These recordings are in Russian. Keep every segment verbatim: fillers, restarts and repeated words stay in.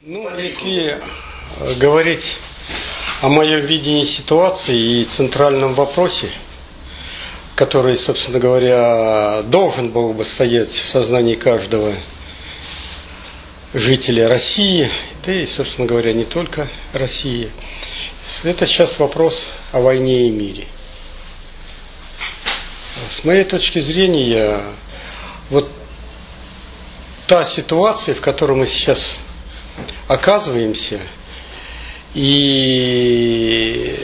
Ну, если говорить о моем видении ситуации и центральном вопросе, который, собственно говоря, должен был бы стоять в сознании каждого жителя России, да и, собственно говоря, не только России, это сейчас вопрос о войне и мире. С моей точки зрения, вот та ситуация, в которой мы сейчас оказываемся, и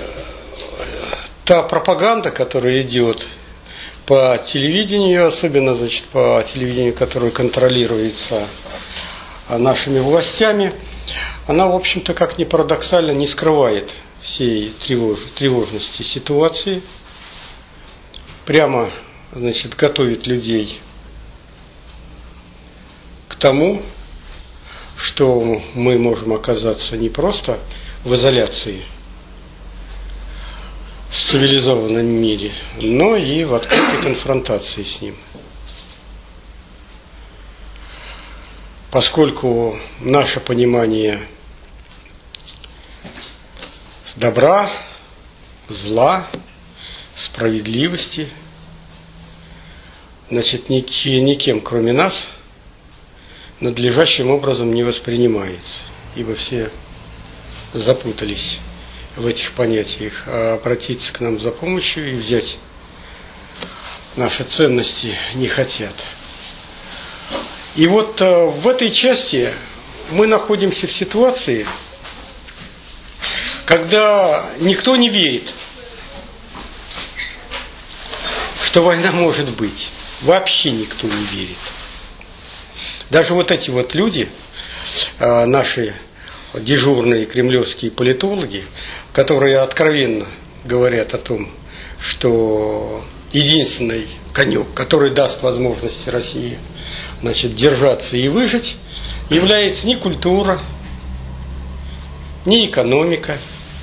та пропаганда, которая идет по телевидению, особенно, значит, по телевидению, которое контролируется нашими властями, она, в общем-то, как ни парадоксально, не скрывает всей тревож... тревожности ситуации, прямо, значит, готовит людей к тому, что мы можем оказаться не просто в изоляции в цивилизованном мире, но и в открытой конфронтации с ним. Поскольку наше понимание добра, зла, справедливости, значит, никем, кроме нас, надлежащим образом не воспринимается, ибо все запутались в этих понятиях, а обратиться к нам за помощью и взять наши ценности не хотят. И вот в этой части мы находимся в ситуации, когда никто не верит, что война может быть. Вообще никто не верит. Даже вот эти вот люди, наши дежурные кремлевские политологи, которые откровенно говорят о том, что единственный конек, который даст возможность России, значит, держаться и выжить, является не культура, не экономика,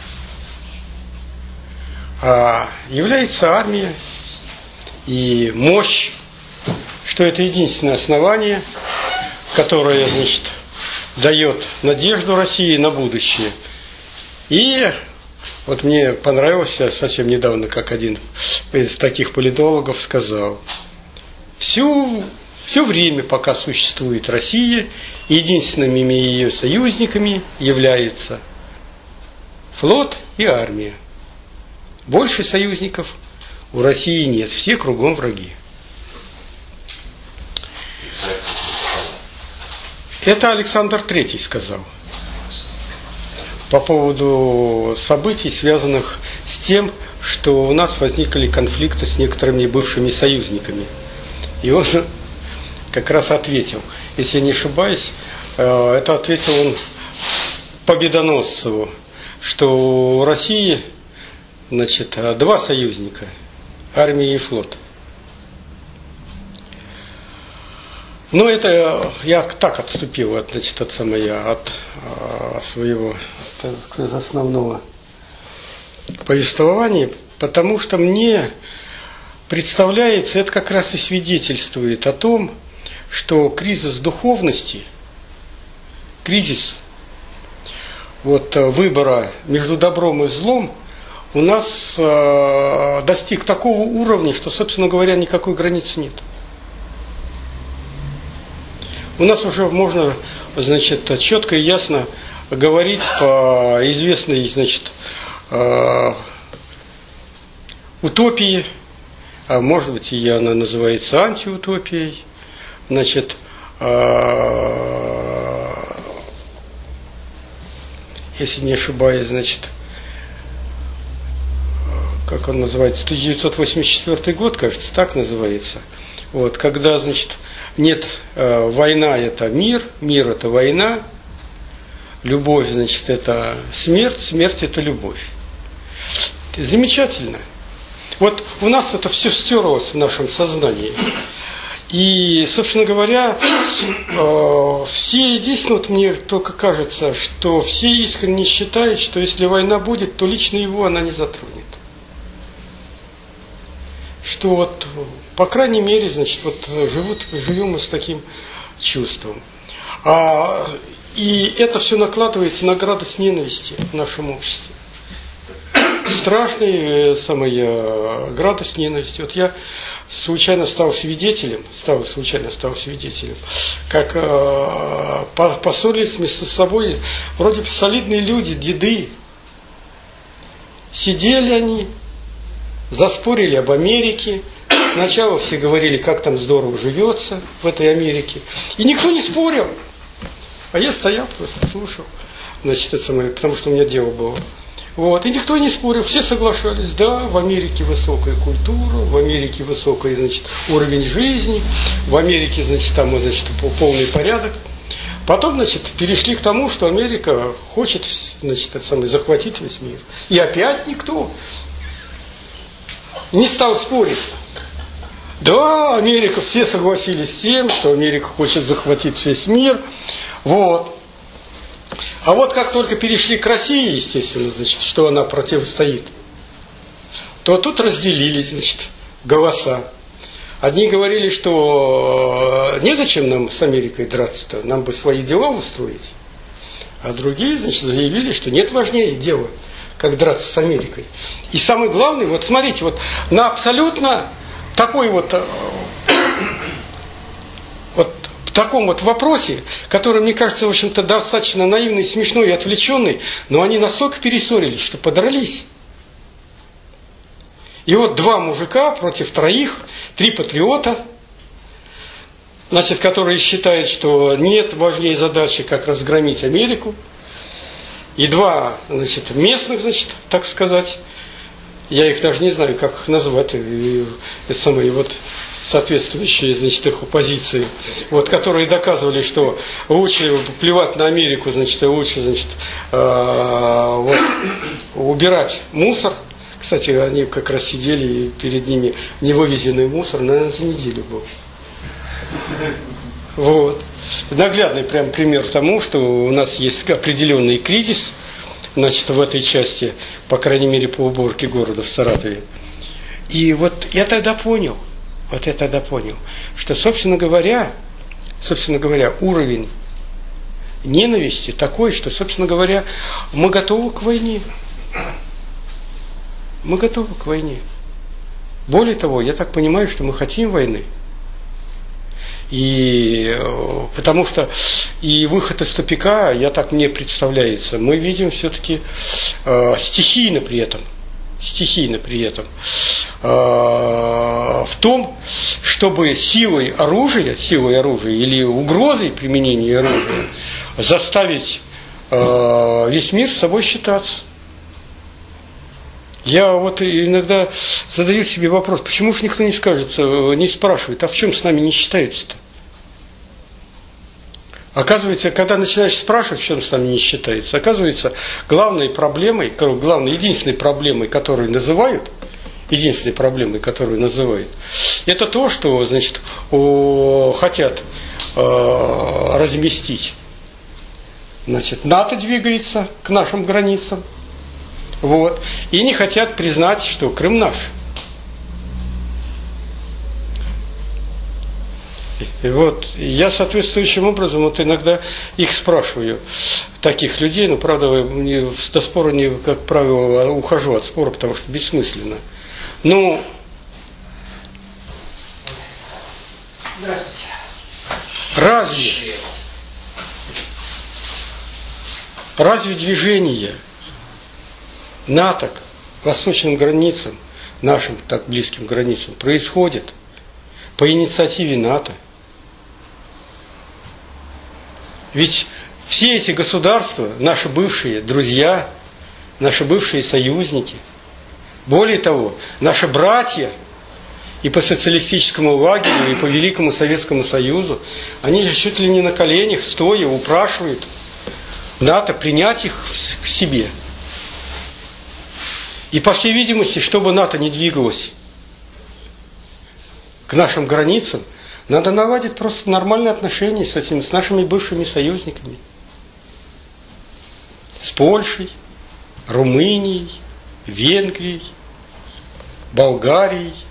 а является армия и мощь, что это единственное основание, которое, значит, дает надежду России на будущее. И вот мне понравилось совсем недавно, как один из таких политологов сказал: всю, все время, пока существует Россия, единственными ее союзниками являются флот и армия. Больше союзников у России нет, все кругом враги. Это Александр Третий сказал по поводу событий, связанных с тем, что у нас возникли конфликты с некоторыми бывшими союзниками. И он как раз ответил, если я не ошибаюсь, это ответил он Победоносцеву, что у России, значит, два союзника, армия и флот. Но это я так отступил от, значит, от, самой, от а, своего так, основного повествования, потому что мне представляется, это как раз и свидетельствует о том, что кризис духовности, кризис вот, выбора между добром и злом у нас э, достиг такого уровня, что, собственно говоря, никакой границы нет. У нас уже можно, значит, четко и ясно говорить по известной, значит, э, утопии, а может быть и она называется антиутопией, значит, э, если не ошибаюсь, значит, как он называется, тысяча девятьсот восемьдесят четвёртый год, кажется, так называется, вот, когда, значит, нет, э, война это мир, мир это война, любовь, значит, это смерть, смерть это любовь. Замечательно. Вот у нас это все стерлось в нашем сознании. И, собственно говоря, э, все единственное, вот мне только кажется, что все искренне считают, что если война будет, то лично его она не затронет. Что вот, по крайней мере, значит, вот живут, живем мы с таким чувством. А И это все накладывается на градус ненависти в нашем обществе. Страшный самый градус ненависти. Вот я случайно стал свидетелем, стал, случайно стал свидетелем, как э, поссорились между собой вроде бы солидные люди, деды. Сидели они, заспорили об Америке. Сначала все говорили, как там здорово живется в этой Америке. И никто не спорил. А я стоял, просто слушал. Значит, это самое, потому что у меня дело было. Вот. И никто не спорил, все соглашались. Да, в Америке высокая культура, в Америке высокий, значит, уровень жизни, в Америке, значит, там, значит, полный порядок. Потом, значит, перешли к тому, что Америка хочет, значит, это самое, захватить весь мир. И опять никто не стал спорить. Да, Америка, все согласились с тем, что Америка хочет захватить весь мир. Вот. А вот как только перешли к России, естественно, значит, что она противостоит, то тут разделились, значит, голоса. Одни говорили, что незачем нам с Америкой драться-то, нам бы свои дела устроить. А другие, значит, заявили, что нет важнее дела, как драться с Америкой. И самое главное, вот смотрите, вот на абсолютно такой вот, вот в таком вот вопросе, который, мне кажется, в общем-то, достаточно наивный, смешной и отвлеченный, но они настолько перессорились, что подрались. И вот два мужика против троих, три патриота, значит, которые считают, что нет важнее задачи, как разгромить Америку, и два, значит, местных, значит, так сказать, я их даже не знаю, как их назвать, это самые вот соответствующие, значит, их оппозиции, вот, которые доказывали, что лучше плевать на Америку, значит, и лучше, значит, э, вот, убирать мусор. Кстати, они как раз сидели, и перед ними невывезенный мусор, наверное, за неделю был. Вот. Наглядный прям пример тому, что у нас есть определенный кризис, значит, в этой части, по крайней мере, по уборке города в Саратове. И вот я тогда понял, вот я тогда понял, что, собственно говоря, собственно говоря, уровень ненависти такой, что, собственно говоря, мы готовы к войне. Мы готовы к войне. Более того, я так понимаю, что мы хотим войны. И потому что и выход из тупика, я так мне представляется, мы видим все-таки э, стихийно при этом, стихийно при этом, э, в том, чтобы силой оружия, силой оружия или угрозой применения оружия заставить э, весь мир с собой считаться. Я вот иногда задаю себе вопрос, почему же никто не скажет, не спрашивает, а в чем с нами не считаются-то? Оказывается, когда начинаешь спрашивать, в чем с нами не считается, оказывается, главной проблемой, главной, единственной проблемой, которую называют, единственной проблемой, которую называют, это то, что, значит, о, хотят э, разместить. Значит, НАТО двигается к нашим границам. Вот. И не хотят признать, что Крым наш. И вот я соответствующим образом вот иногда их спрашиваю, таких людей, но правда не, до спора, не, как правило, ухожу от спора, потому что бессмысленно. Ну, разве, разве движение НАТО к восточным границам, нашим так близким границам, происходит по инициативе НАТО? Ведь все эти государства, наши бывшие друзья, наши бывшие союзники, более того, наши братья и по социалистическому лагерю, и по Великому Советскому Союзу, они же чуть ли не на коленях, стоя, упрашивают НАТО принять их к себе. И, по всей видимости, чтобы НАТО не двигалось к нашим границам, надо наладить просто нормальные отношения с этими, с нашими бывшими союзниками. С Польшей, Румынией, Венгрией, Болгарией,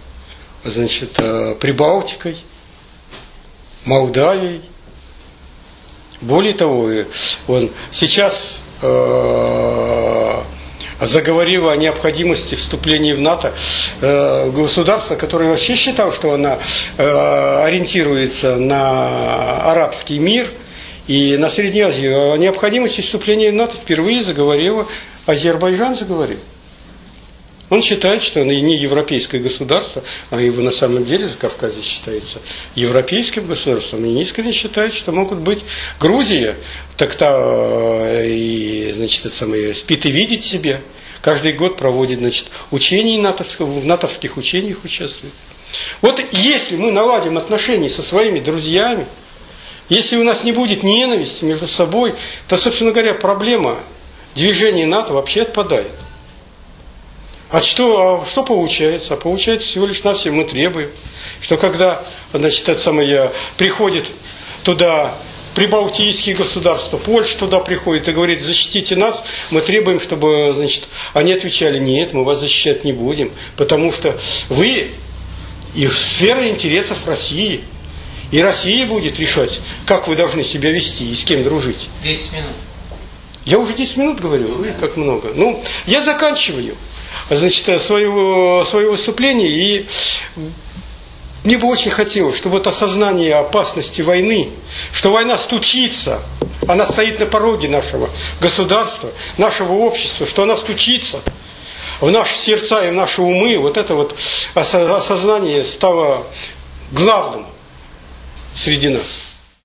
значит, Прибалтикой, Молдавией. Более того, он сейчас э, заговорил о необходимости вступления в НАТО э, государство, которое вообще считало, что оно э, ориентируется на арабский мир и на Среднюю Азию. О необходимости вступления в НАТО впервые заговорила Азербайджан, заговорил. Он считает, что он и не европейское государство, а его на самом деле Закавказье считается европейским государством. И искренне считает, что могут быть Грузия, так-то и, значит, это самое, спит и видит себе. Каждый год проводит, значит, учения натовских, в натовских учениях участвует. Вот если мы наладим отношения со своими друзьями, если у нас не будет ненависти между собой, то, собственно говоря, проблема движения НАТО вообще отпадает. А что, а что получается? А получается всего лишь навсего мы требуем, что когда, значит, это самое, приходит туда прибалтийские государства, Польша туда приходит и говорит: защитите нас, мы требуем, чтобы, значит, они отвечали: нет, мы вас защищать не будем, потому что вы и сфера интересов России, и Россия будет решать, как вы должны себя вести и с кем дружить. десять минут. Я уже десять минут говорю, ой, как много. Ну, я заканчиваю, значит, свое, свое выступление, и мне бы очень хотелось, чтобы вот осознание опасности войны, что война стучится, она стоит на пороге нашего государства, нашего общества, что она стучится в наши сердца и в наши умы, вот это вот осознание стало главным среди нас.